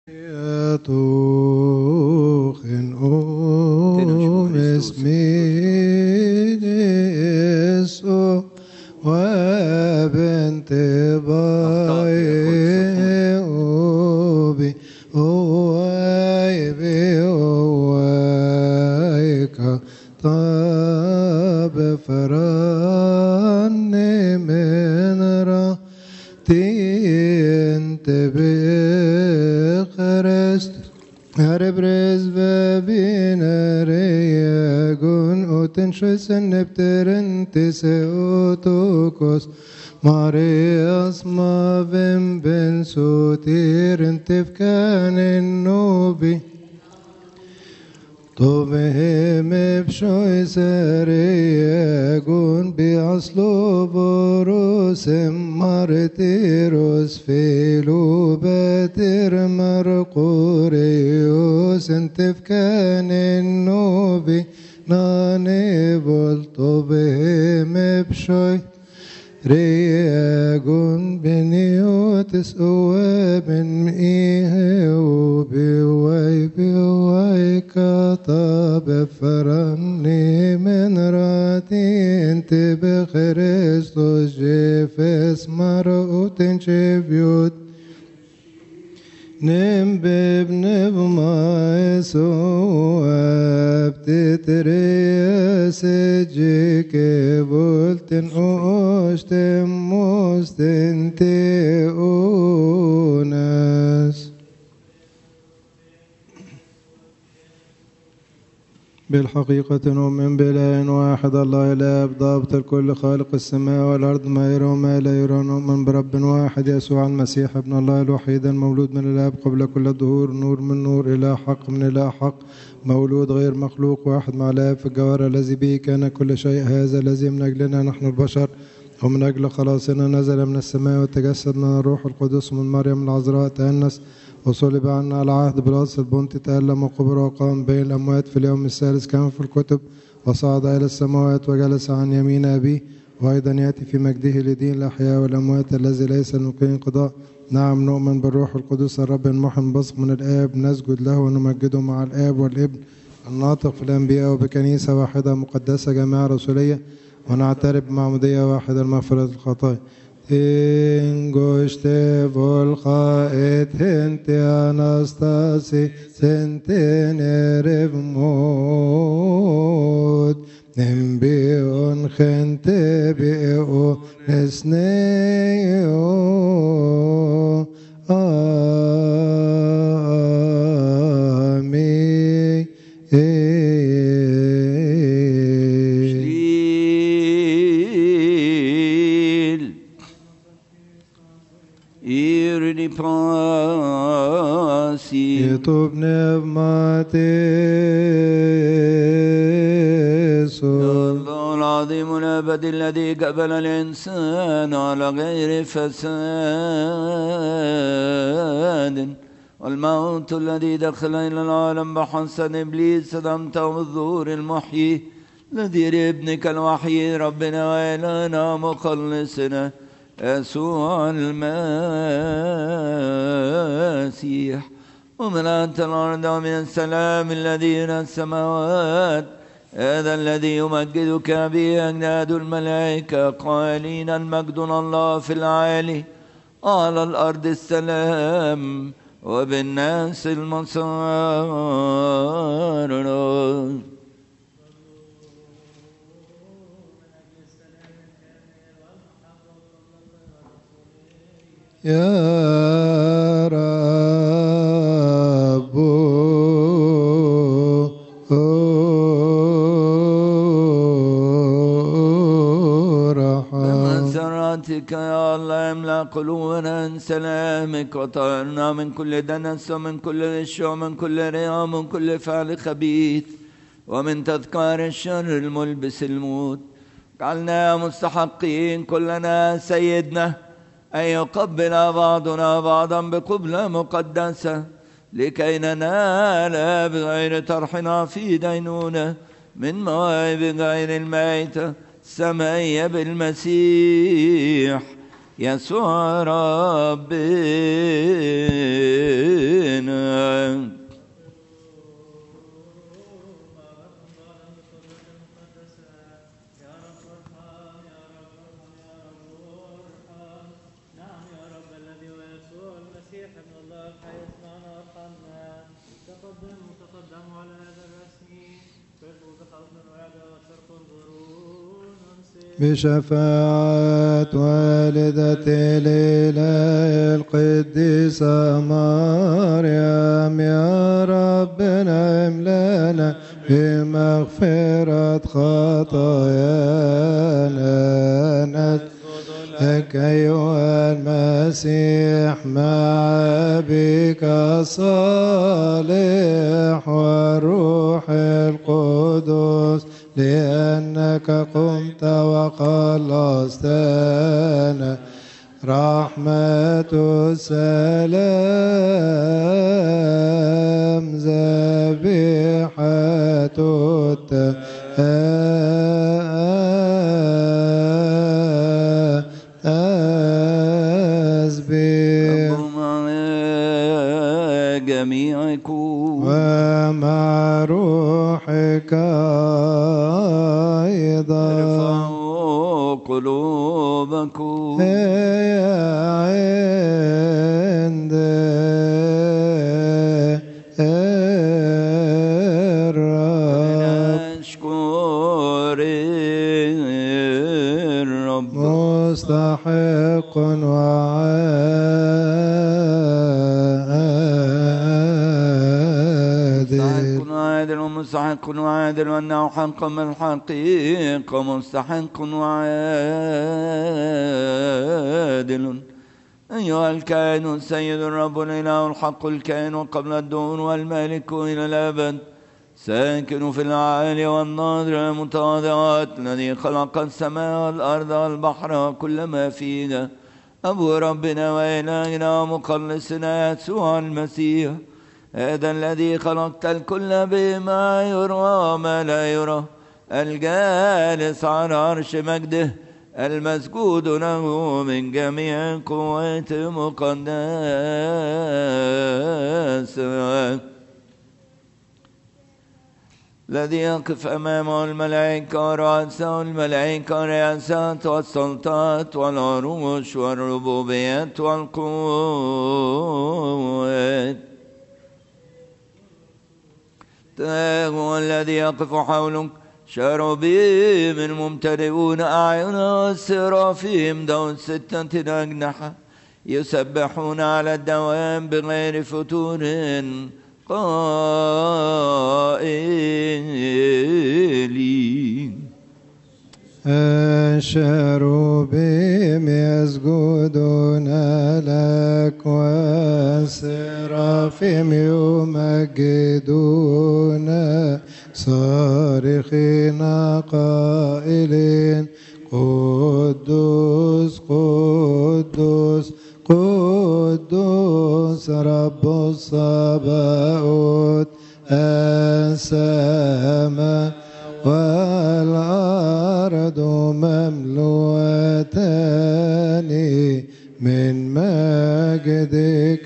وبنت بايوبي وايبي طاب فراني من راتي انت بخرست هربرز بابين رياغون وتنشسن بترنت سيوتوكوس مارياس ما بن سوتير انت فكان النوبي طبهم بشوي سرياغون بأصلو بروس مارتيروس فيلو باتر مرقوريوس انت فكان النوبي نانيبول طبهم بشوي رياغون بنيوتس وابن إيه وبيواي بيواي كطاب فرني من راتي انت بخريستوس جيفس مرؤوت جيبيوت نمبب ما يسوى بتتريس جيك بولتن اوشتم موستن تيونس بالحقيقة نؤمن بإله واحد الله الآب ضابط الكل خالق السماء والأرض ما يرى وما لا يرى نؤمن برب واحد يسوع المسيح ابن الله الوحيد المولود من الآب قبل كل الدهور نور من نور إله حق من إله حق مولود غير مخلوق واحد مع الآب في الجوهر الذي به كان كل شيء هذا الذي من أجلنا نحن البشر ومن أجل خلاصنا نزل من السماء وتجسد من الروح القدس من مريم العذراء تأنس وصلب عنا على عهد بلاطس البنطي تألم وقبر وقام بين الأموات في اليوم الثالث كما في الكتب وصعد إلى السماوات وجلس عن يمين أبيه وأيضا يأتي في مجده لدين الأحياء والأموات الذي ليس لمقيم انقضاء. نعم نؤمن بالروح القدس الرب المحن بصق من الآب نسجد له ونمجده مع الآب والابن الناطق في الأنبياء وبكنيسة واحدة مقدسة جماعة رسولية ونعترف بمعمودية واحدة لمغفرة الخطايا. Ingoște volcaet hente anastasi sentenerev mod nembion gente beo nesneo amin. يطوب نعمته الله العظيم الأبد الذي قبل الإنسان على غير فساد والموت الذي دخل إلى العالم بحسد إبليس دمته الظهور المحيي الذي لابنك الوحيد ربنا وإلهنا مخلصنا يسوع المسيح وملأت الأرض من السلام الذي من السماوات هذا الذي يمجدك به أجناد الملائكة قائلين المجد الله في العالي على الأرض السلام وبالناس المسار. يا رب بمسراتك يا الله املأ قلوبنا سلامك وطهرنا من كل دنس ومن كل غش ومن كل رياء ومن كل فعل خبيث ومن تذكار الشر الملبس الموت. جعلنا مستحقين كلنا سيدنا أن يقبل بعضنا بعضا بقبلة مقدسة لكي ننال بغير طرحنا في دينونة من مواهب غير الميتة السمائية بالمسيح يسوع ربنا. بشفاعة والدة الإله القديسة مريم يا ربنا املأنا بمغفرة خطايانا. لك أيها المسيح مع أبيك الصالح والروح القدس، لأنك قمت وخلصتنا. رحمة السلام ذبيحة التسبيح جميعكم ومع روحك أيضا. ارفعوا قلوبكم عند الرب. نشكر الرب مستحق وعادل مستحق وعادل، وأنه حق من الحقيقة مستحق وعادل. أيها الكائن السيد الرب الإله الحق الكائن قبل الدهور والمالك إلى الأبد، ساكن في العالي والناظر المتواضعات، الذي خلق السماء والأرض والبحر وكل ما فيها، أبو ربنا وإلهنا ومخلصنا يسوع المسيح، هذا الذي خلقت الكل بما يرى وما لا يرى، الجالس على عرش مجده، المسجود له من جميع قوات مقدسة، الذي يقف أمامه الملائكة ورؤساء الملائكة والرياسات والسلطات والعروش والربوبيات والقوات. هو الذي يقف حولك شروبيم ممتلئون أعين السرافيم ذو 6 أجنحة، يسبحون على الدوام بغير فتور قائلين. الشروبيم يسجدون لك والسرافيم يمجدون صارخين قائلين قدوس قدوس قدوس رب الصباؤوت، السماء والأرض مملوءتان من مجدك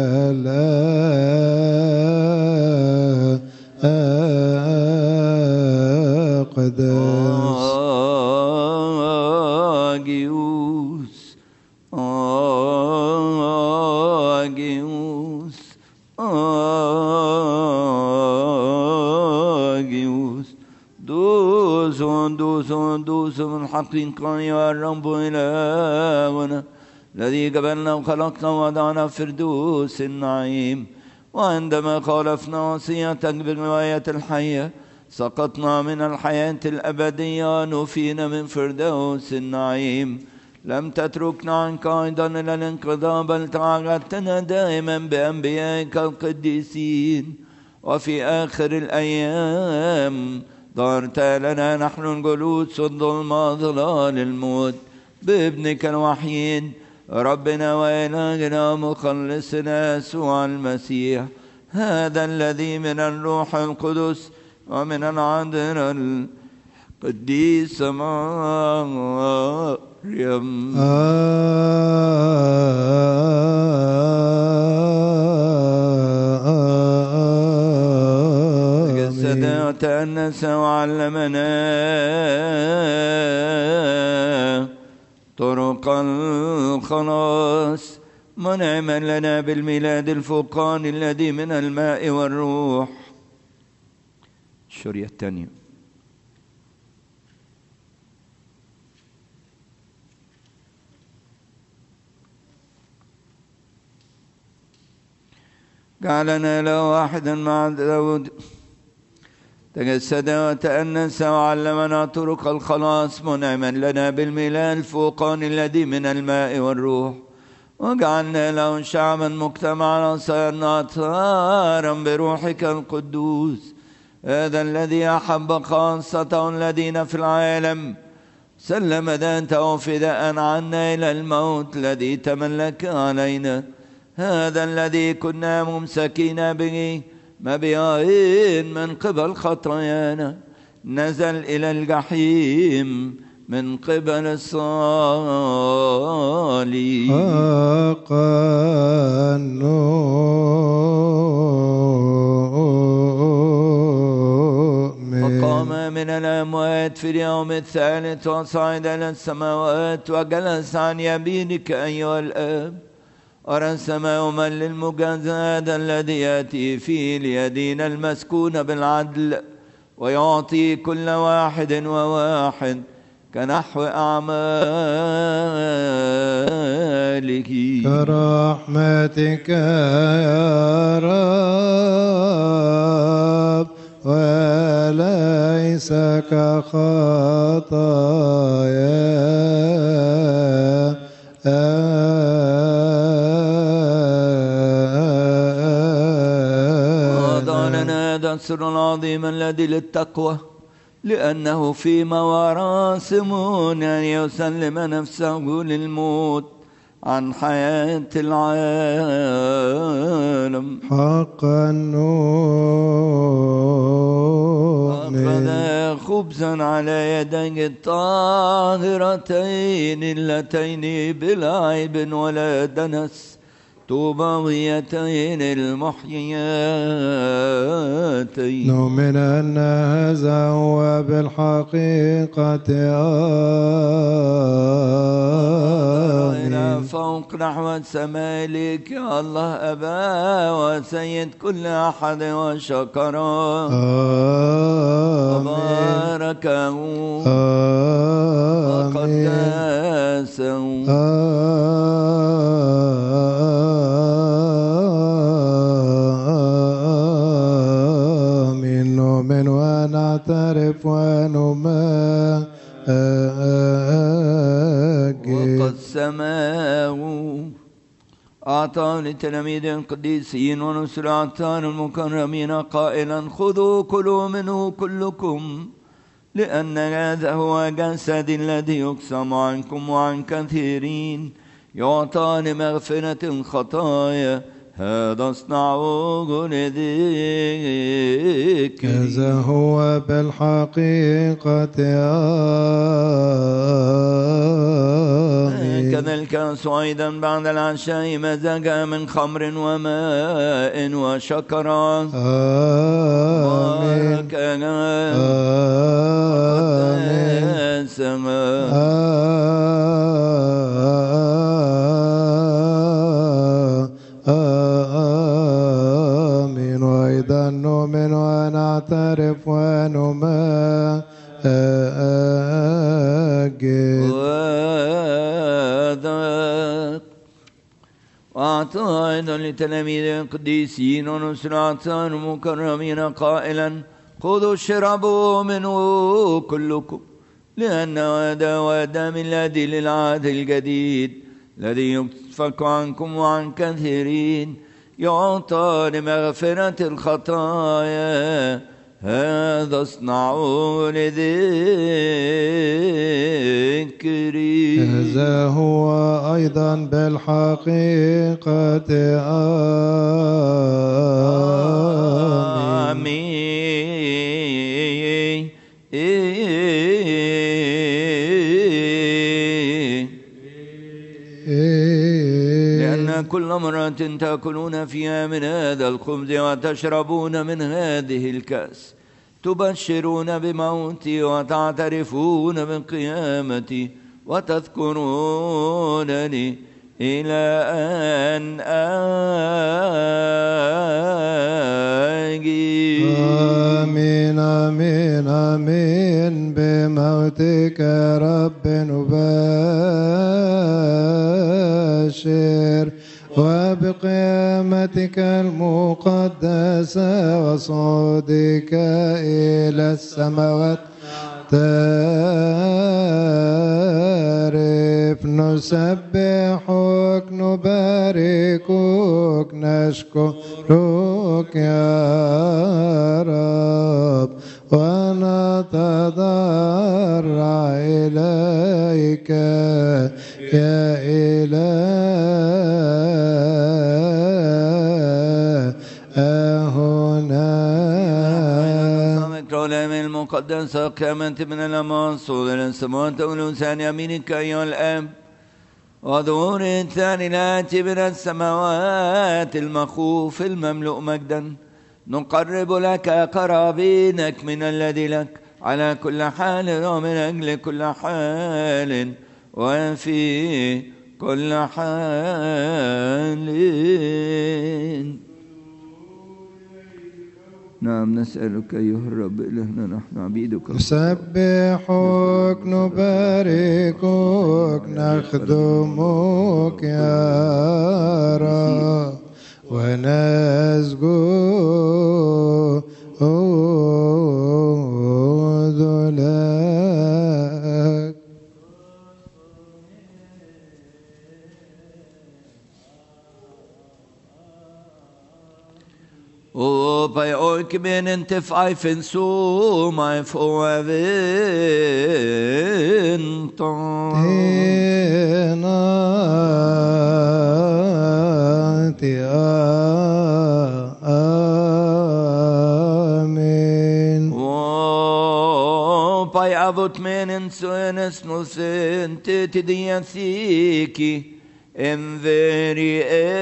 الأقدس. دوس من حقيقة يا رب إلهنا، الذي قبلنا وخلقنا ووضعنا في فردوس النعيم، وعندما خالفنا وصيتك بالرواية الحية سقطنا من الحياة الأبدية، نفينا من فردوس النعيم. لم تتركنا عنك أيضا إلى الانقضاء، بل تعهدتنا دائما بأنبيائك القديسين، وفي آخر الأيام ظهرت لنا نحن الجلوس الظلمة ظلال الموت بابنك الوحيد ربنا وإلهنا مخلصنا يسوع المسيح، هذا الذي من الروح القدس ومن العذراء القديسة مريم جسد وتأنس وعلمنا طرق الخلاص، منعما لنا بالميلاد الفوقاني الذي من الماء والروح. الشرية الثانية. جعلنا له واحدا مع داود، تجسد وتأنس وعلمنا طرق الخلاص، منعما لنا بالميلاد الفوقاني الذي من الماء والروح، وجعلنا له شعبا مجتمعا وصرنا أطهارا بروحك القدوس. هذا الذي أحب خاصته الذين في العالم، سلم ذاته فداء عنا إلى الموت الذي تملك علينا. هذا الذي كنا ممسكين به مبيعين من قبل خطايانا، نزل إلى الجحيم من قبل الصليب. وقام من الأموات في اليوم الثالث وصعد إلى السماوات وجلس عن يمينك أيها الآب، ورسم يوما للمجازاة الذي يأتي فيه ليدين المسكون بالعدل، ويعطي كل واحد وواحد كنحو أعماله. كرحمتك يا رب وليس كخطايا وضعنا هذا السر العظيم الذي للتقوى، لأنه فيما وراسم أن يسلم نفسه للموت عن حياة العالم. حقا نؤمن. أخذ خبزا على يديه الطاهرتين اللتين بلا عيب ولا دنس، طوبويتين المحيياتين. نؤمن أن هذا هو بالحقيقة آمين. فوق نحو السماء لك يا الله أبا وسيد كل أحد وشكره وباركه وقدسه. آمين. نؤمن ونعترف ونمجد وقسمه أعطاه للتلاميذ القديسين ونسل أعطاه المكرمين قائلا خذوا كلوا منه كلكم، لأن هذا هو جسدي الذي يقسم عنكم وعن كثيرين، يعطى لمغفرة الخطايا، هذا اصنعوه لذكري. هذا هو بالحقيقة آمين. كذا الكأس أيضا بعد العشاء مزجا من خمر وماء وشكرا. آمين. آمين. وأيضا نؤمن ونعترف ونمجد وأعطى أيضا لتلاميذ القديسين ونسل أعطاه المكرمين قائلا خذوا اشربوا منه كلكم، لأن هذا هو دم الذي للعهد الجديد الذي يسفك عنكم وعن كثيرين، يعطى لمغفرة الخطايا، هذا اصنعوا لذكري. هذا هو أيضا بالحقيقة آمين. كل مرة تأكلون فيها من هذا الخبز وتشربون من هذه الكأس تبشرون بموتي وتعترفون بقيامتي وتذكرونني إلى أن آجي. آمين آمين آمين. بموتك يا رب نبشر وبقيامتك المقدسة وصعودك إلى السماوات تعرف. نسبحك نباركك نشكرك يا رب ونتضرع إليك يا إلهنا. المقدسة قيامة من الأمام صور السماوات والأنسان يمينك أيها الأب وظهور الثاني الآتي من السماوات المخوف المملوء مجدا. نقرب لك قرابينك من الذي لك على كل حال ومن أجل كل حال وفي كل حال. نعم نسألك أيها الرب إلهنا نحن عبيدك نسبحك نباركك نخدمك يا رب ونسجد لك. By orkmen inte fifen så mig får vänta. Amen. By avot menen sönes nosen till din siki en veri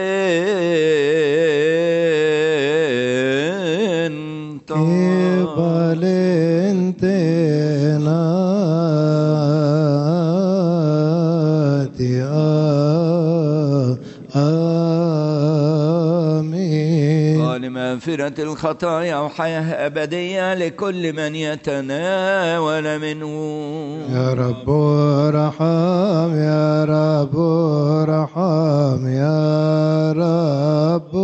مغفرة الخطايا وحياة أبدية لكل من يتناول منه. يا رب ارحم يا رب ارحم يا رب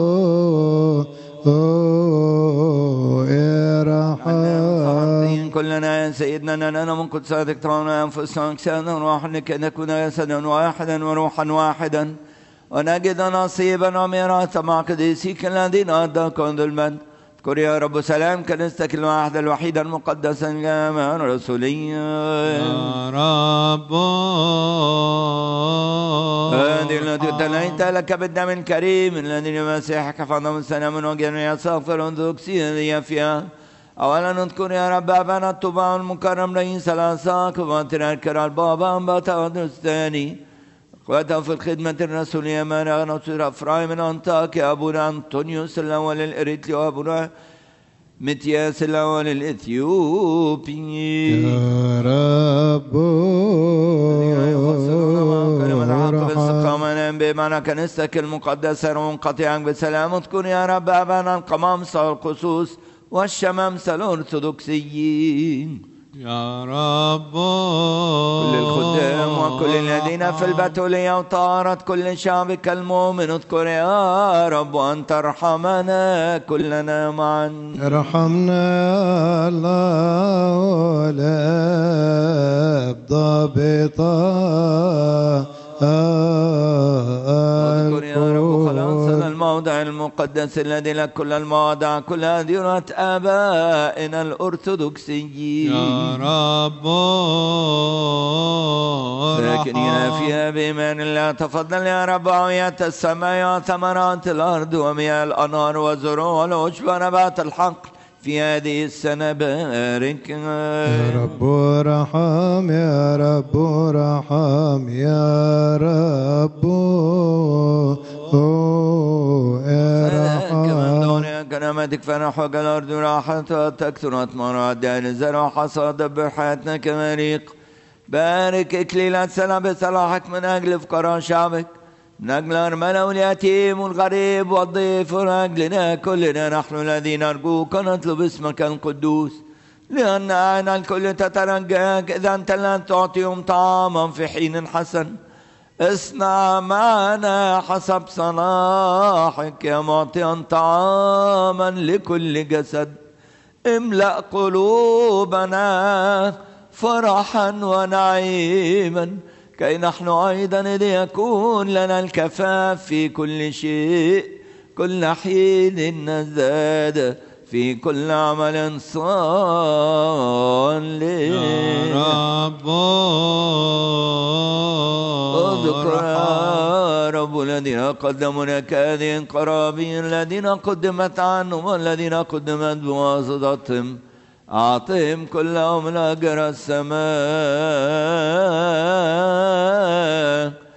ارحم. كلنا يا سيدنا لنا من قدساتك طعنا أنفسنا أجسادنا وروحا لكي نكون جسدا واحدا وروحا واحدا ونجد نصيبا وميراثا مع قديسيك الذين أداكم المجد. اذكر يا رب سلام كنيستك الواحدة الوحيدة المقدسة الجامعة الرسولية. يا رب هذه التي ابتليت لك بالدم الكريم الذي لمسيحك فضل السلام من وجه يساق الأندوكسية فيها. أولا نذكر يا رب أبانا الطباع المكرم رئيس الأساق وتركر البابا أنباتا الثاني قوة في الخدمة الرسولية مارا نصير أفرايم من أنطاكيا أبونا أنطونيوس الأول الإريتلي وأبونا متياس الأول الإثيوبي. يا رب بمعنى كنيستك المقدسة ومنقطعا بسلام. اذكر يا رب أبانا القمامسة والقصوص والشمامسة الأرثوذكسيين. يا رب كل الخدام وكل الذين في البتولية وطارت كل شعبك المؤمن. اذكر يا رب أن ترحمنا كلنا معا. ارحمنا يا الله الآب ضابطا. اذكر يا رب خلاصنا الموضع المقدس الذي لك كل المواضع كلها ديرة آبائنا الأرثوذكسيين. يا رب ساكنين فيها بإيمان الله. تفضل يا رب عوية السماء وثمرات الأرض ومياه الأنهار والزروع والعشب ونبات الحقل في هذه السنة بارك. يا رب ارحم يا رب ارحم يا رب كمن دون كرامتك فرح وجل الأرض راحتها تكثر أثمارها الدائن الزرع حصاد بحياتنا كما يليق. بارك إكليلات سلام بصلاحك من أجل فقراء شعبك، من أجل الأرملة واليتيم والغريب والضيف، ومن أجلنا كلنا نحن الذين نرجوك ونطلب اسمك القدوس، لأن أعين الكل تترجاك. إذا أنت لن تعطيهم طعاما في حين حسن، اصنع معنا حسب صلاحك يا معطيا طعاما لكل جسد. املأ قلوبنا فرحا ونعيما، كي نحن أيضا إذ يكون لنا الكفاف في كل شيء كل حين نزداد في كل عمل صالح. يا رب اذكر يا رب الذين قدموا لك هذه القرابين، الذين قدمت عنهم والذين قدمت بواسطتهم، أعطهم كلهم الأجر السماء.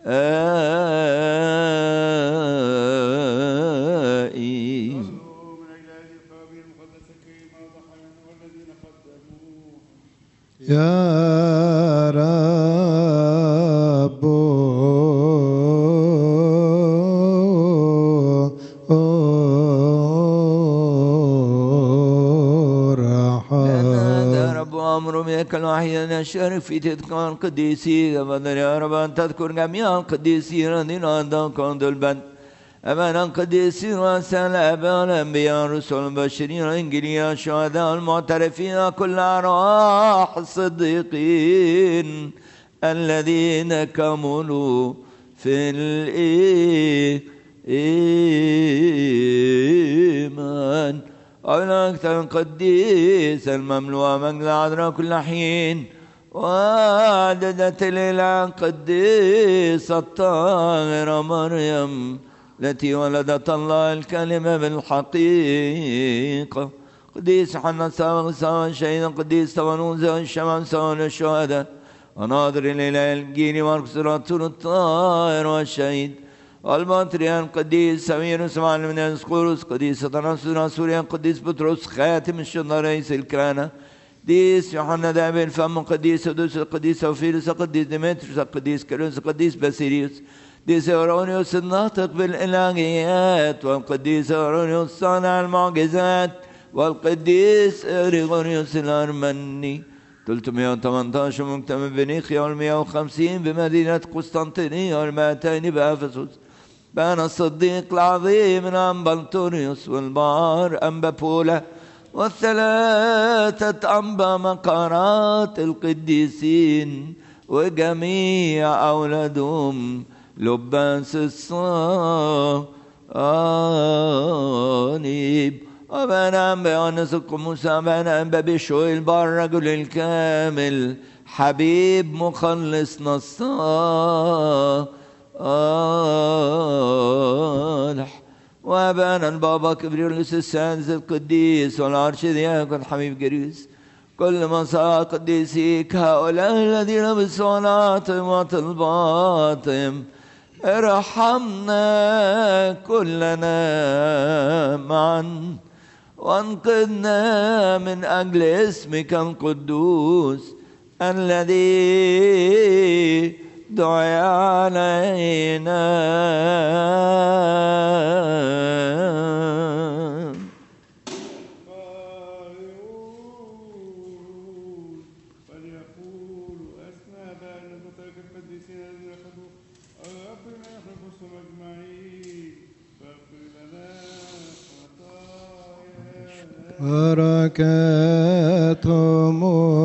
يا رب أمر بك الوحيد أن الشرف في تذكار القديسين. أبدا يا رب أن تذكر جميع القديسين الذين عندك عند البند، أبدا القديسين والسلام الأنبياء الرسل البشرين الإنجيليين الشهداء المعترفين كل أرواح الصديقين الذين كملوا في الإيمان. أولا أكثر القديس المملوء مجد العذراء كل حين، وعددت الإله القديس الطاهرة مريم التي ولدت الله الكلمة بالحقيقة. قديس حنا سوا سوا الشهيد قديس تونوزا الشمام سوا الشهداء، وناظر الإله الجيل مرقس الرسول الطاهر والشهيد، والبطريرك قديس سميروس معلم من الاسقورس، قديس تناصر سوريا، قديس بطرس خاتم الشهداء رئيس الكهنة، قديس يوحنا ذهب الفم، قديس ودوس، قديس اوفيلوس، قديس ديمتريوس، قديس كيرلس، قديس باسيليوس، قديس اورونيوس الناطق بالالهيات، والقديس اورونيوس صانع المعجزات، والقديس غريغوريوس الارمني. 318 مجتمع بنيقيا، وال150 بمدينة قسطنطينية، وال200 بأفسس. بان الصديق العظيم أنبا أنطونيوس، والبار أنبا بولا، والثلاثة أنبا مقارات القديسين، وجميع أولادهم لباس الصليب. وبانا بيونس القموس، بانا ببشوي البار رجل الكامل، حبيب مخلصنا الصالح. وبانا البابا كبريولوس السادس القديس، والارشدياكون حبيب جريس، كل مساء قديسيك هؤلاء الذين بصلاتهم وطلباتهم ارحمنا كلنا معا، وانقذنا من أجل اسمك القدوس الذي دعي علينا. بركاتهم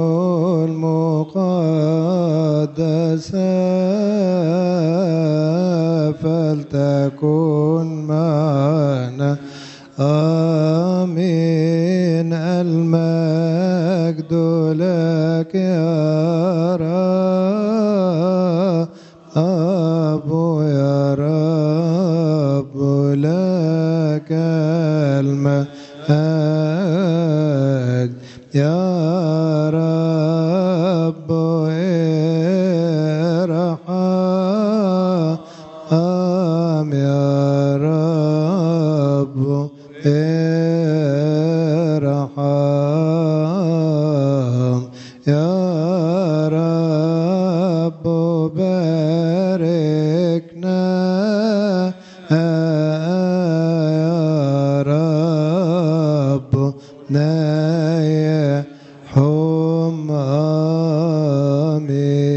المقدسة فلتكن معنا، آمين. المجد لك يا رب، يا رب لك المجد يا رب، ارحم يا نايا حم آمين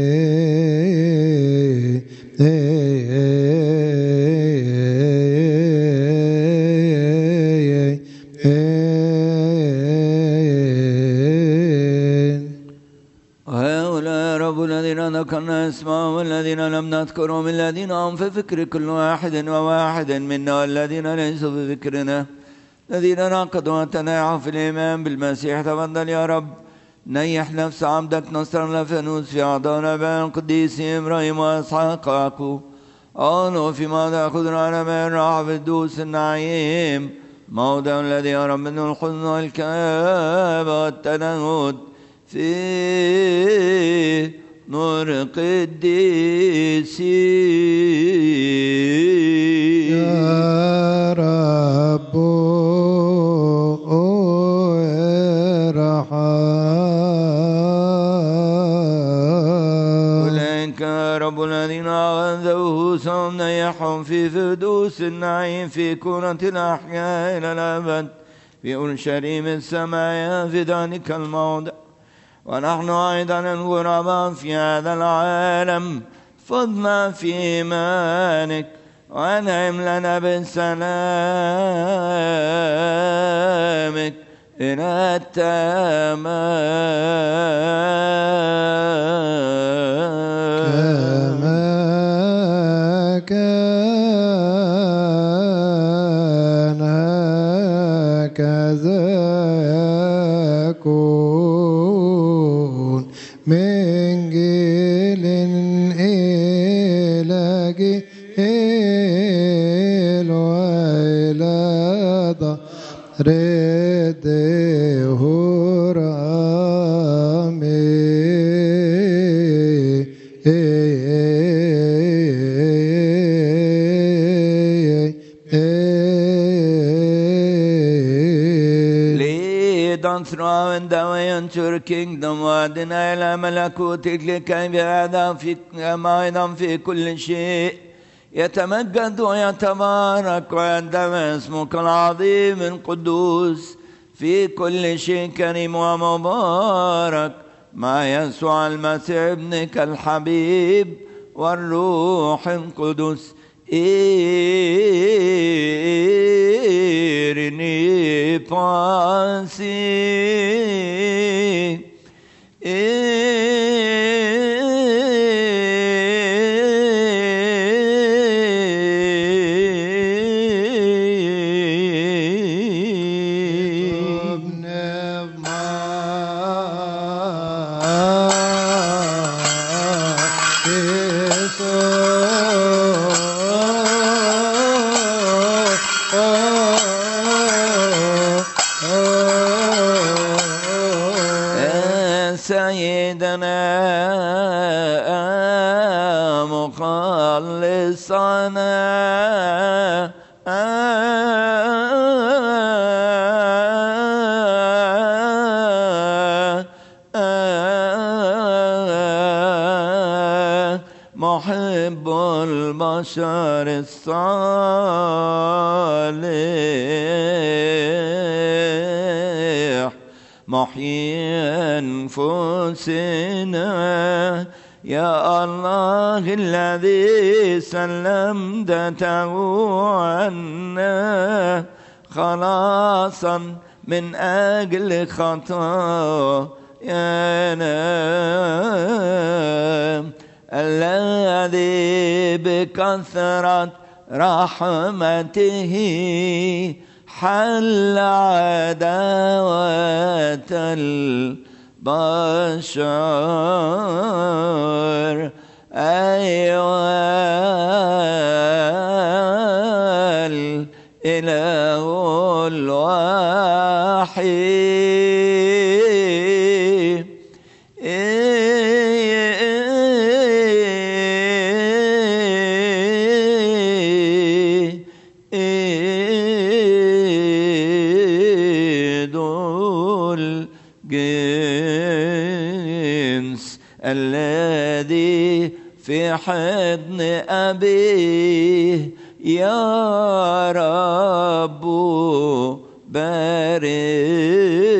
وهؤلاء رب الذين ذكرنا اسمهم والذين لم نذكرهم الذين هم في فكر كل واحد وواحد منا والذين ليسوا في فكرنا الذين ناقضوا وتناعوا في الإيمان بالمسيح. تفضل يا رب نيح نفس عبدك نصر لفنوس في أعضاء بين القديس إبراهيم وإسحاق ويعقوب قالوا فيما تأخذ على من راح في الدوس النعيم موضع الذي يرى منه الحزن والكآبة والتنهد في نور قديسي يا رب أولئك رب الذين أغذوه سهم نيحهم في فردوس النعيم في كرة الأحياء إلى الأبد في أورشليم السماء في ذلك الموضع. ونحن أيضا الغرباء في هذا العالم فضنا في إيمانك وأنعم لنا بسلامك إلى التمام كما كان هكذا يكون من جيل إلى جيل وإلى ظهر الدهور Lead us through the way into your kingdom وأدنا إلى ملكوتك لكي أيضا في كل شيء يتمجد ويتبارك ويندم اسمك العظيم القدوس في كل شيء كريم ومبارك مع يسوع المسيح ابنك الحبيب والروح القدس إيرني باسي سيدنا مخلصنا محب البشر الصالح محيي أنفسنا يا الله الذي سلمته عنا خلاصا من أجل خطايانا الذي بكثرة رحمته حل عداوة البشر أيها الإله الوحيد الذي في حضن أبيه يا رب بارك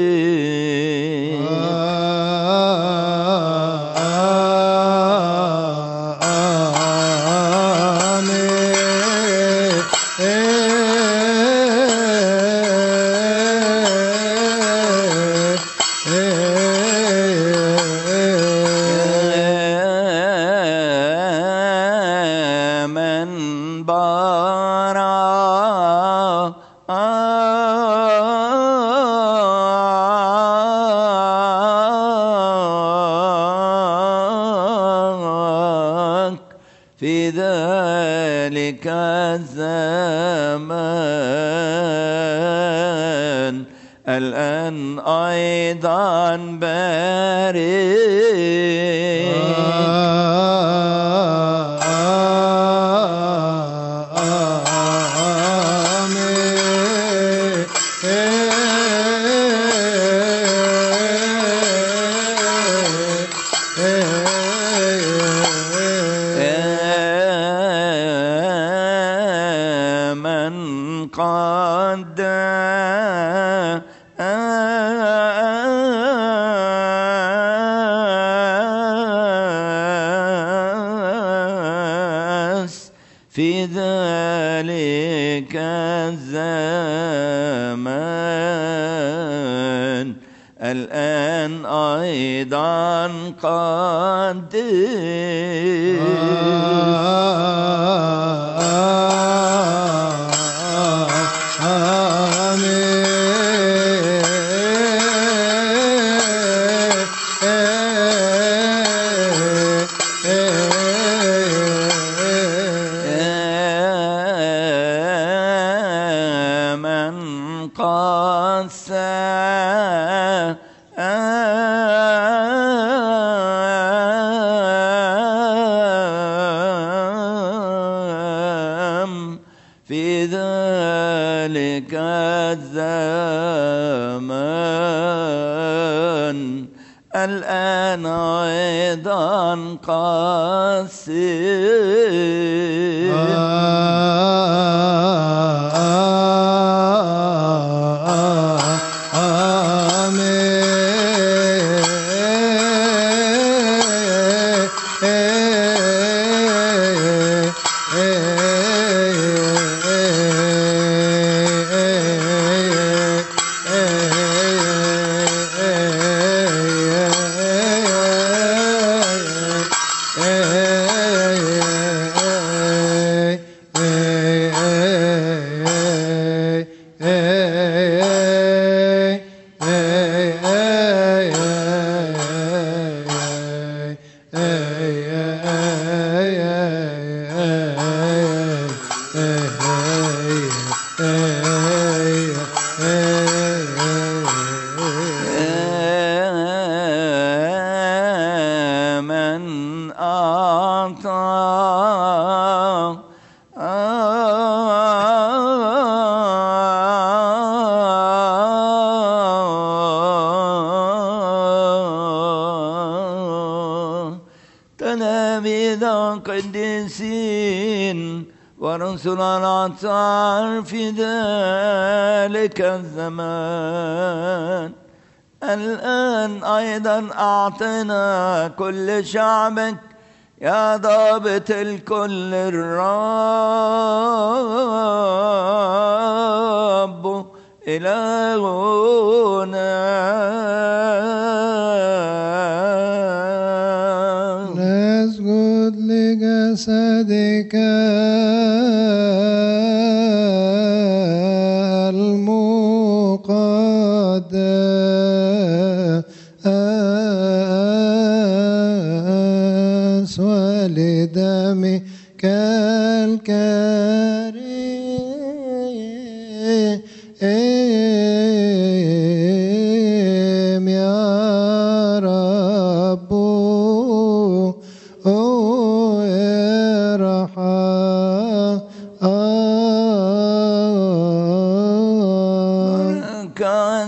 في ذلك الزمان الآن أيضا من قد في ذلك الزمان الآن أيضا قد في ذلك الزمان الآن أيضا من أعطى تلاميذا قديسين ورسلا الأطهار في ذلك الزمان الآن أيضا أعطنا كل شعبك يا ضابط الكل الرب إلهنا نسجد لجسدك المقدس ولدمك الكريم يا رب كان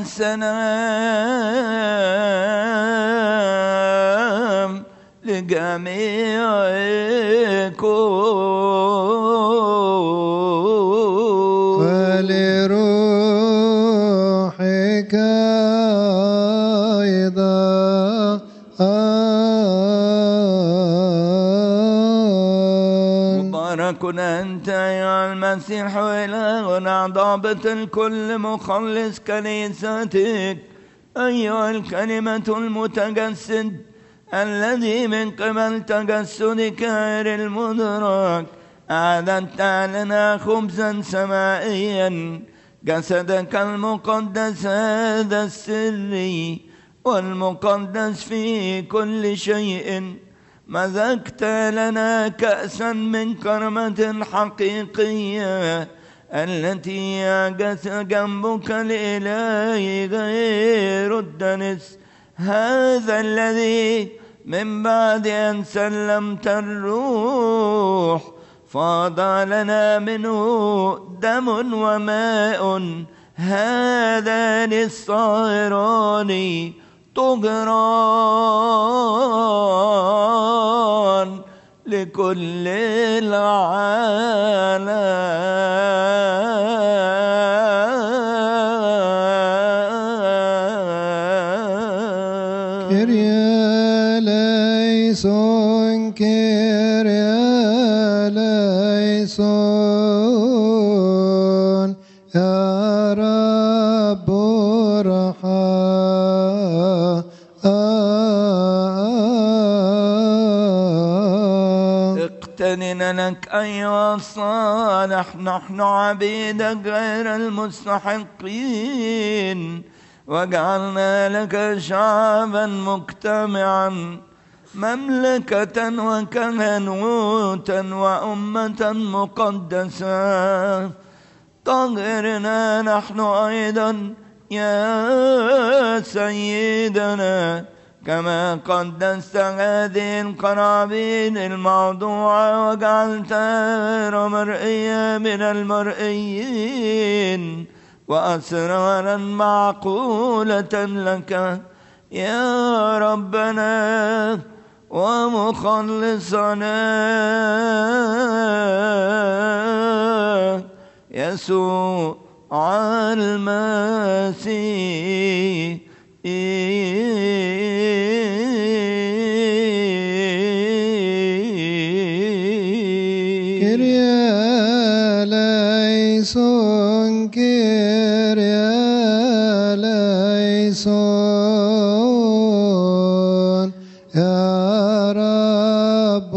سلام لجميعكم ولروحك أيضا مبارك أنت يا المسيح إلهنا ضابط الكل مخلص كنيستك أيها الكلمة المتجسد الذي من قبل تجسدك غير المدرك أعددت لنا خبزا سمائيا جسدك المقدس هذا السري والمقدس في كل شيء مزجت لنا كأسا من كرمة حقيقية التي يعجز جنبك الإله غير الدنس، هذا الذي من بعد أن سلمت الروح فاض لنا منه دم وماء، هذان الصائران طهران لكل العالم. كيريا ليسون كيريا ليسون يا رب اقتنن لك أيها الصالح، نحن عبيدك غير المستحقين، وجعلنا لك شعبا مجتمعا، مملكة وكهنوتا وأمة مقدسة. طهرنا نحن أيضا يا سيدنا كما قدست هذه القرابين الموضوعة وجعلتها مرئية من المرئيين وأسرارا معقولة لك يا ربنا ومخلصنا يسوع المسيح. كيريا ليسون كيريا ليسون يا رب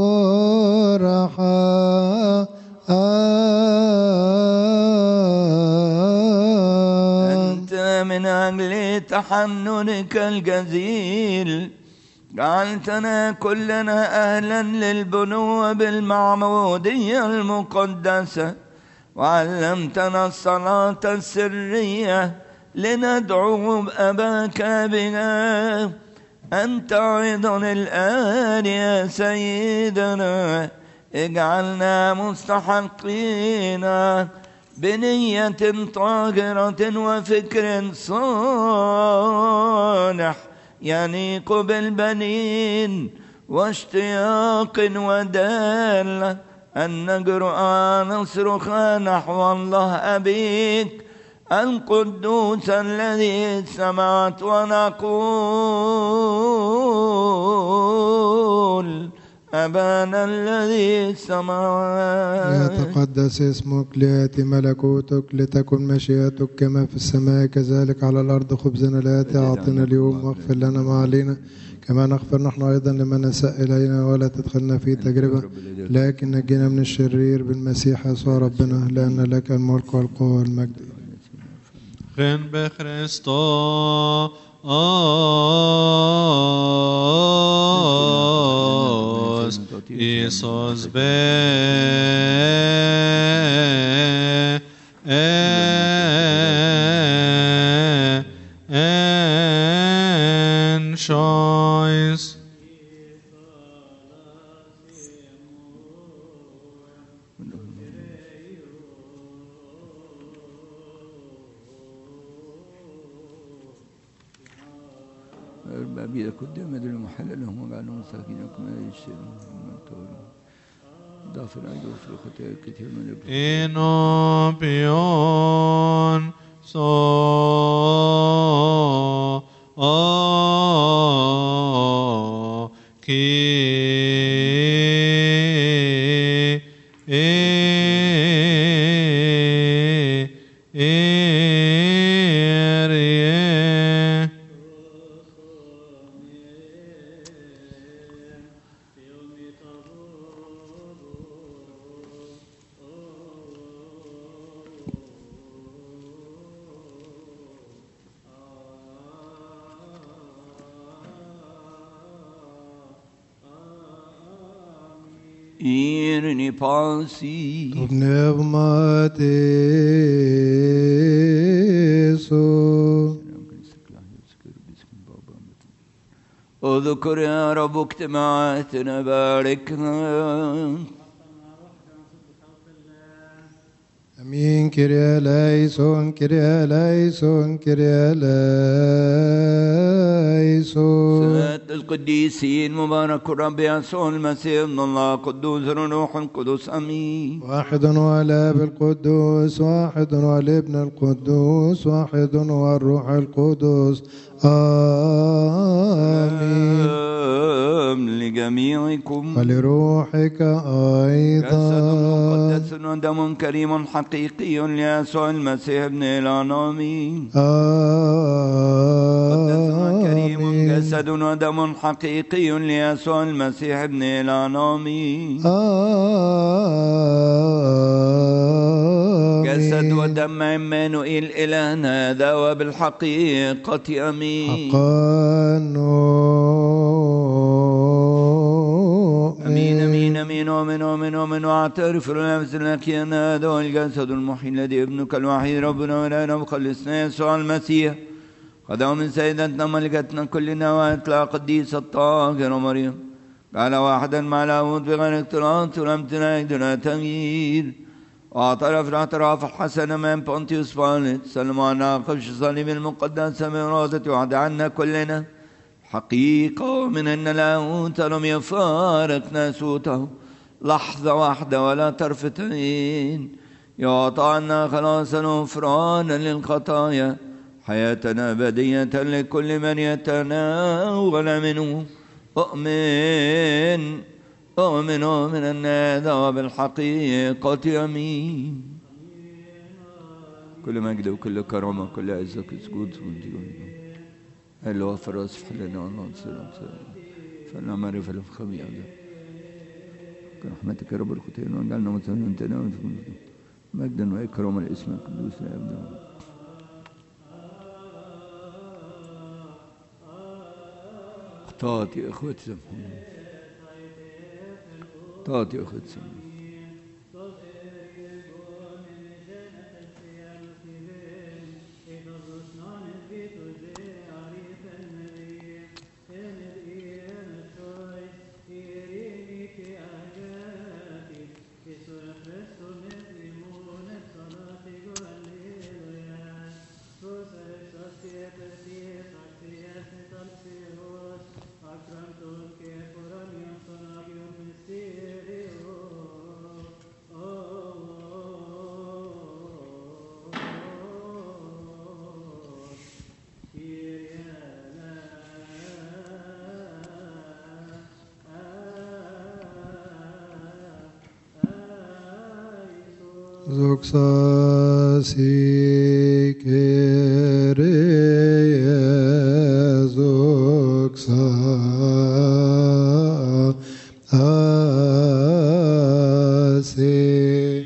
أنت من أجل تحننك الجزيل جعلتنا كلنا أهلا للبنوة بالمعمودية المقدسة، وعلمتنا الصلاة السرية لندعو أباك بها. أنت أيضا الآن يا سيدنا اجعلنا مستحقين بنية طاهرة وفكر صالح يليق بالبنين واشتياق ودالة أن نجرؤ نصرخ نحو الله أبيك القدوس الذي سمعت ونقول أبانا الذي سمعت. ليتقدس اسمك، ليأتي ملكوتك، لتكن مشيئتك كما في السماء كذلك على الأرض. خبزنا الآتي أعطنا اليوم، واغفر لنا ما علينا كما نغفر نحن أيضا لمن أساء إلينا، ولا تدخلنا في تجربة لكن نجينا من الشرير بالمسيح يسوع ربنا، لأن لك الملك والقوة والمجد. خن بخريستوس إيسوس en choice. البابية قدام يد المحل لهم وجعلهم مساكينكم يشترون من تولوا ضعف العيد وفي الخطايا الكثير من Inopion so إيرني باسي بنغماتيسو اذكر يا رب اجتماعاتنا باركها. امين. كريا ليسون كريا ليسون كريا ليسون. سمات القديسين مبارك الرب يسوع المسيح ابن الله قدوس الروح القدس امين. واحد هو الاب القدوس، واحد هو الابن القدوس، واحد هو الروح القدس. آمين. لجميعكم ولروحك أيضا. جسد مقدس ودم كريم حقيقي ليسوع المسيح ابن الإله. آمين. قدس كريم جسد ودم حقيقي ليسوع المسيح ابن الإله. آمين. جسد ودم عمانوئيل إلهنا هذا وبالحقيقة آمين. أمين أمين أمين أمين أمين أمين. واعترف لنفس لك أن هذا هو الجسد المحيي الذي ابنك الوحيد ربنا ولنا مخلصنا يسوع المسيح قدم من سيدتنا ملكتنا كلنا وأطلع قديس الطاهر مريم قال واحدا مع لاهوت بغير اختلاط ولم تناهي دون تغيير. واعترف الاعتراف الحسن من بونتيوس باليت سلم عنا قبش الصليب المقدس من إرادة وعد عنا كلنا حقيقة من أن لاهوت لم يفارق ناسوته لحظة واحدة ولا طرفتين يعطى عنا خلاصا وغفرانا للخطايا حياتنا أبدية لكل من يتناول منه. أؤمن أؤمن من أن هذا وبالحقيقة آمين. كل مجد وكل كرامة وكل عزة وسجود اللي هو فراس في حلنا والله سلام فلنا معرفة الخبيئة برحمتك يا رب الختين وجعلنا مثلا تناول مجدا وإكراما لاسمك القدوس يا ابن اخطأت يا اخوتي سامحوني. اخطأت يا اخوتي سامحوني. Zoxa sikere zoxa ase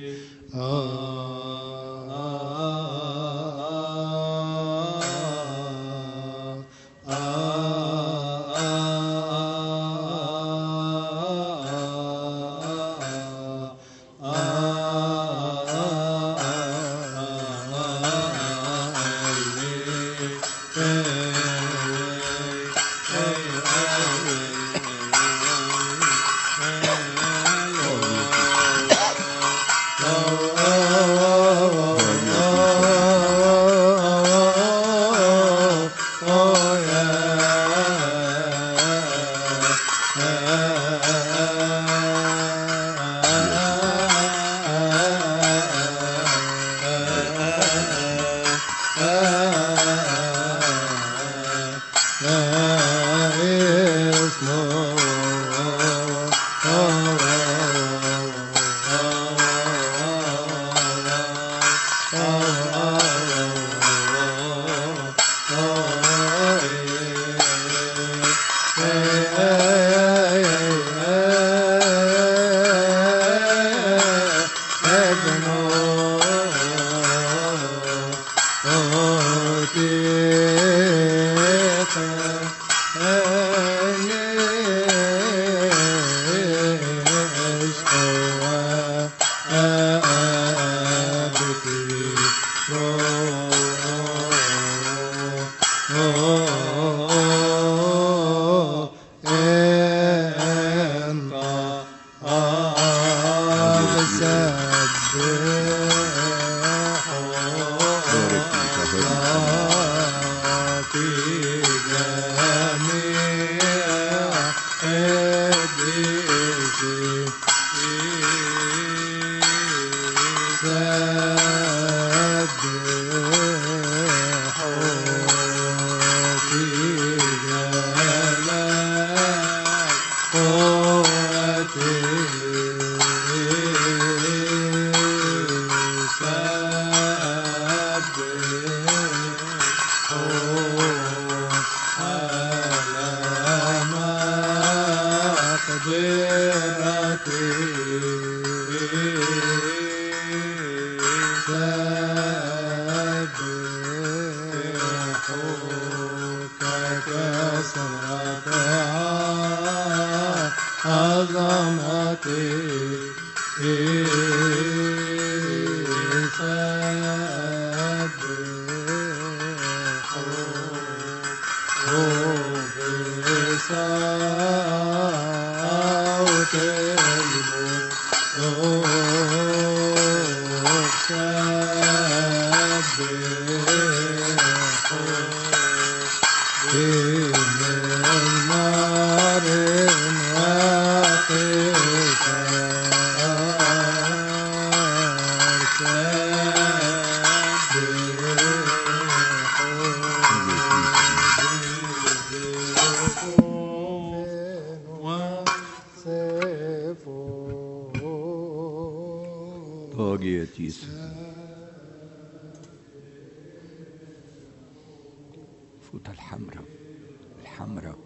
فوطة الحمراء الحمراء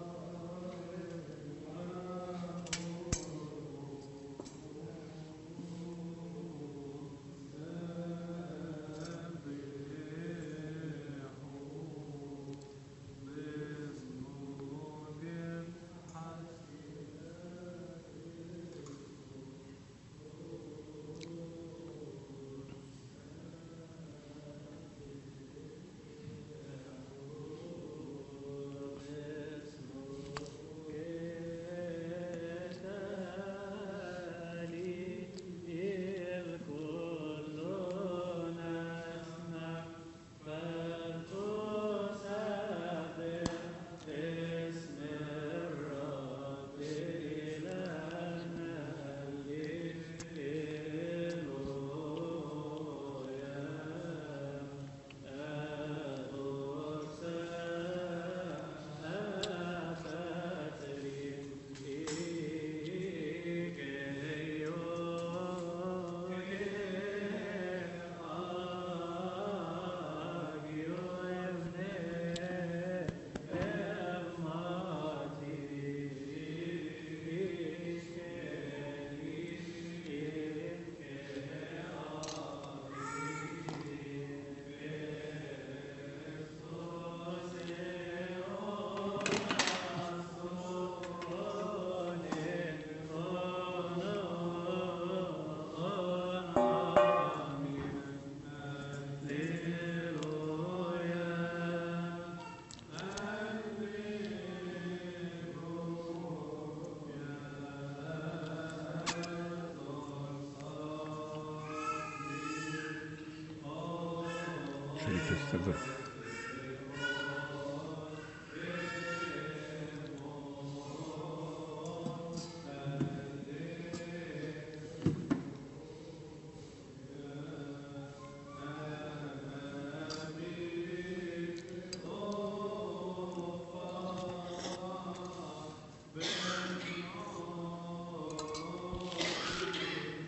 شريك السبب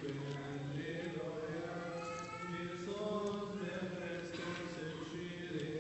Christus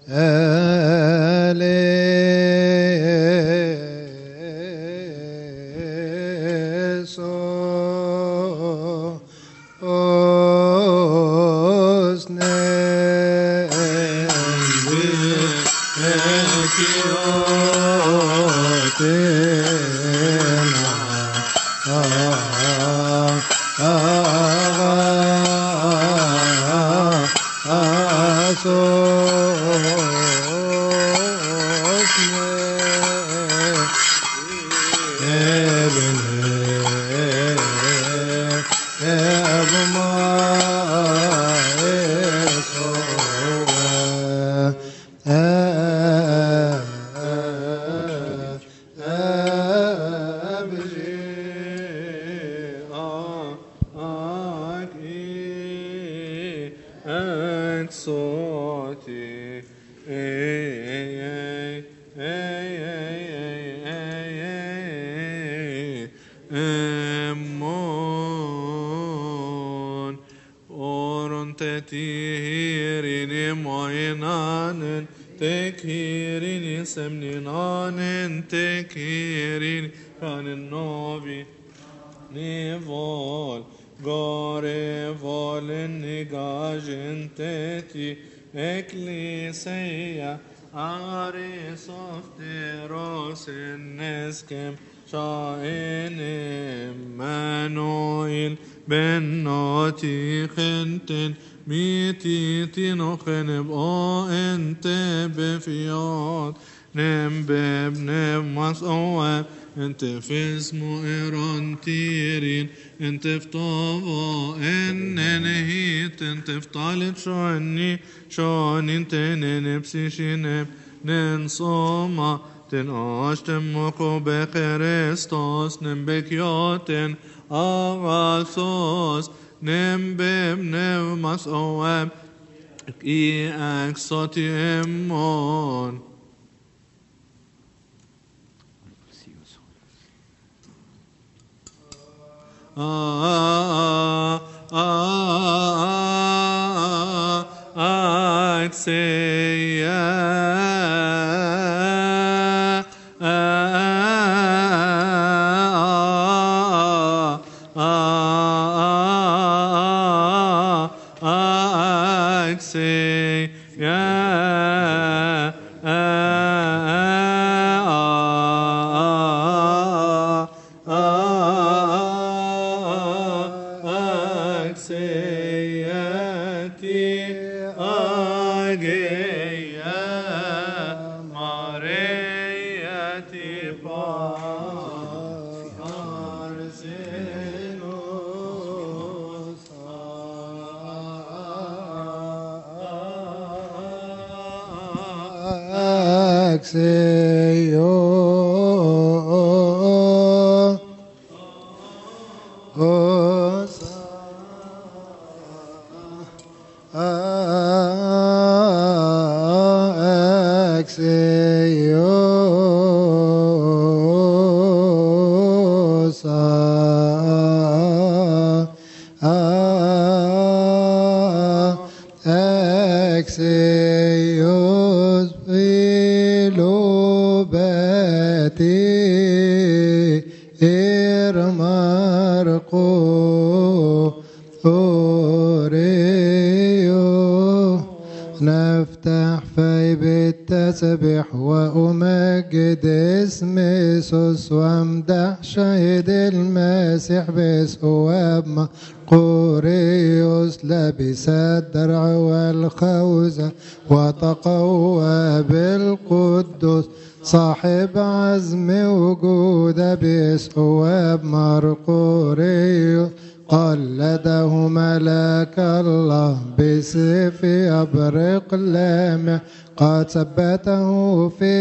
ثبته في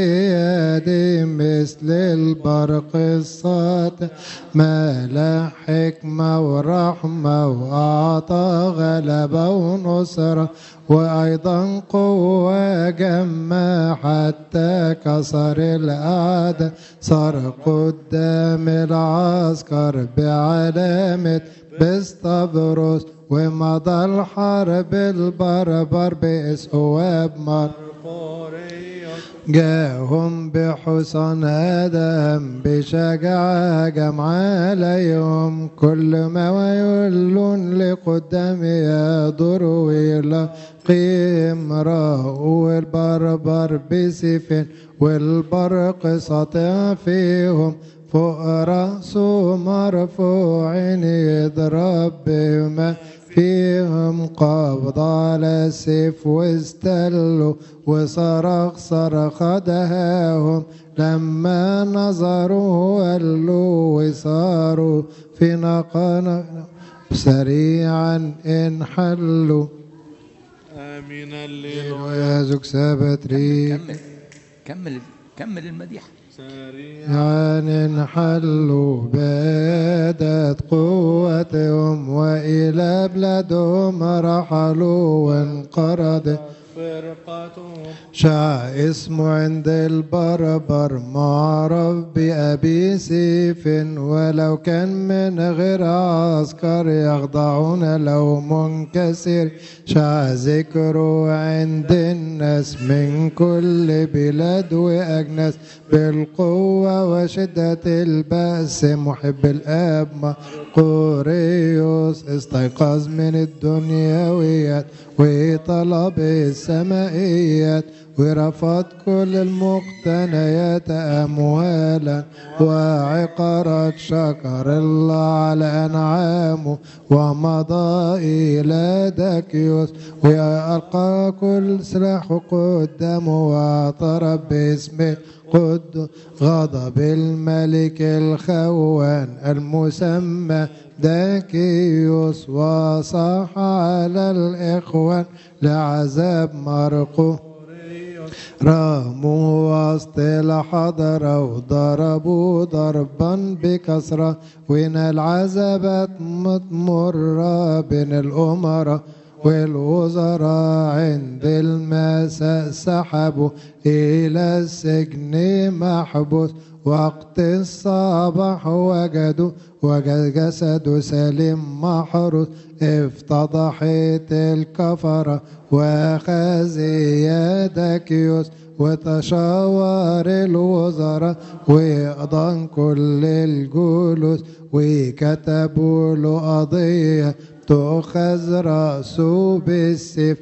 يدي مثل البرق الساطع مال حكمة ورحمة وأعطى غلبة ونصرة وأيضا قوة جمع حتى كسر الأعداء صار قدام العسكر بعلامة بسطبرس ومضى الحرب البربر بأسواب مرقس جاهم بحسن آدم بشجاعة جمع عليهم كل ما ويلون لقدام يدور ويلاقي امرأة والبربر بسيف والبرق ساطع فيهم فوق رأسه مرفوعين يضرب بما فيهم قبض على السيف واستلوا وصرخ صرخ دهاهم لما نظروا ولوا وصاروا في نقانا سريعا انحلوا. آمين الليل يا زوج سابتري كمل المديح. يعني انحلوا بدت قوتهم وإلى بلادهم رحلوا وانقرض فرقتهم شاع اسمه عند البربر معرف بأبي سيف ولو كان من غير عسكر يخضعون لو منكسر شاع ذكره عند الناس من كل بلاد وأجناس بالقوة وشدة البأس محب الآب مرقوريوس استيقظ من الدنيويات وطلب السمائيات ورفض كل المقتنيات أموالا وعقارات شكر الله على أنعامه ومضى إلى داكيوس وألقى كل سلاح قدامه واعترف باسمه قد غضب الملك الخوان المسمى داكيوس وصاح على الإخوان لعذاب مرقه راموا وسط الحضرة وضربوا ضربا بكسرة وين العذابات متمرة بين الأمراء والوزراء عند المساء سحبوا إلى السجن محبوس وقت الصباح وجد جسده سليم محروس افتضحت الكفرة وأخذ داكيوس وتشاور الوزراء وأضان كل الجلوس وكتبوا له قضية تؤخذ رأسه بالسيف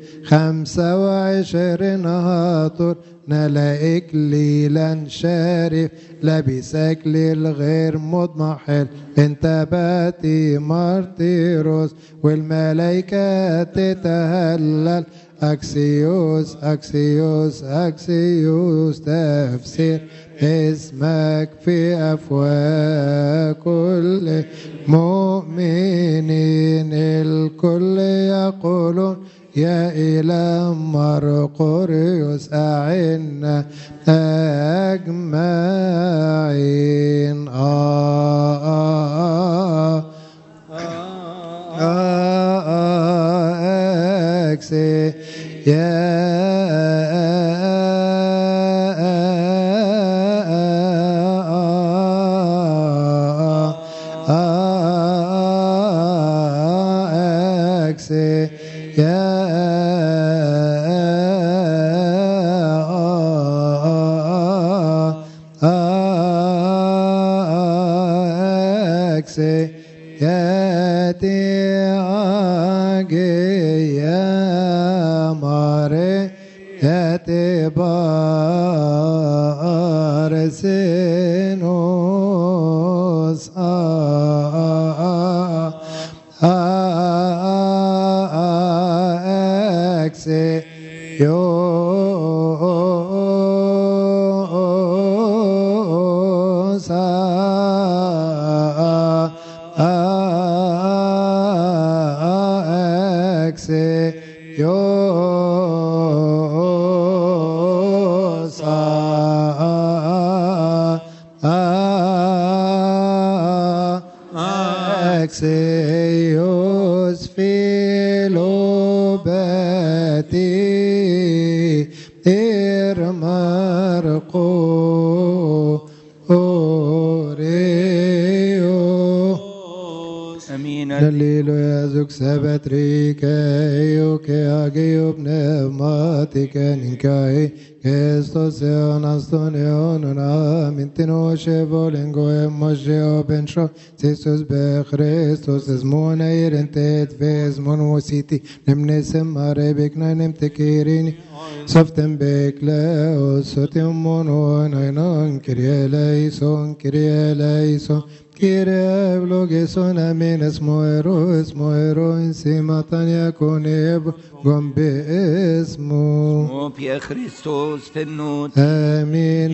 25 هاطر نلا إكليلا شارف لبس إكليل غير مضمحل انت باتي مارتيروس والملائكة تتهلل أكسيوس أكسيوس أكسيوس تفسير اسمك في أفواه كل مؤمنين الكل يقولون يا إله مرقوريوس أعنا أجمعين أكسي يا أكسي يا أكسي ياتي عاجي يا ماري ياتي بارسينوس أكسي يوس أكسي يوس أكسيوس فيلوباتي إرمارقو أوريو أمين دليل يا Goduk sebetrike ke agio pneumatica ninkai Christos eonaston mintino shevolengo emojeo bencho Jesus be Christos esmona irentet vezmon wasiti nemnesem marebekna nemtekirini Soften bekle sotim monon aynon kirye leison Kyrie vlogeson amen esmoero insimatan yakoneb gombe esmo O Pie Christos فنوت آمين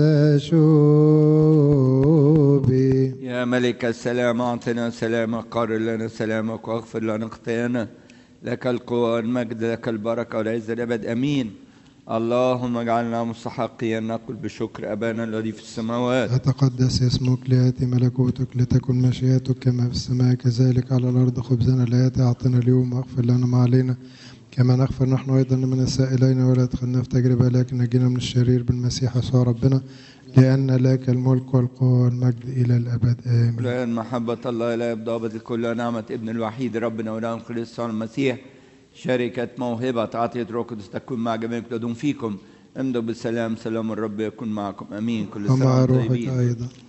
سشوبي يا ملك السلام أعطنا سلامك قرر لنا سلامك واغفر لنا خطايانا لك القوة والمجد لك البركة والعزة الأبد أمين اللهم اجعلنا مستحقين نقول بشكر أبانا الذي في السماوات أتقدس اسمك ليأتي ملكوتك لتكن مشيئتك كما في السماء كذلك على الأرض خبزنا لا يأتي أعطنا اليوم واغفر لنا ما علينا كما نغفر نحن أيضا من السائلين ولا تدخلنا في تجربة لكن نجينا من الشرير بالمسيح يسوع ربنا لأن لك الملك والقوة والمجد إلى الأبد آمين. لأن محبة الله لا يبضابط الكل نعمة ابن الوحيد ربنا ولهم خليص المسيح شركة موهبة عطية روح القدس تكون مع جميعكم تدوم فيكم امضوا بالسلام سلام الرب يكون معكم امين كل سنة ومع وانتم روحك طيبين. أيضا.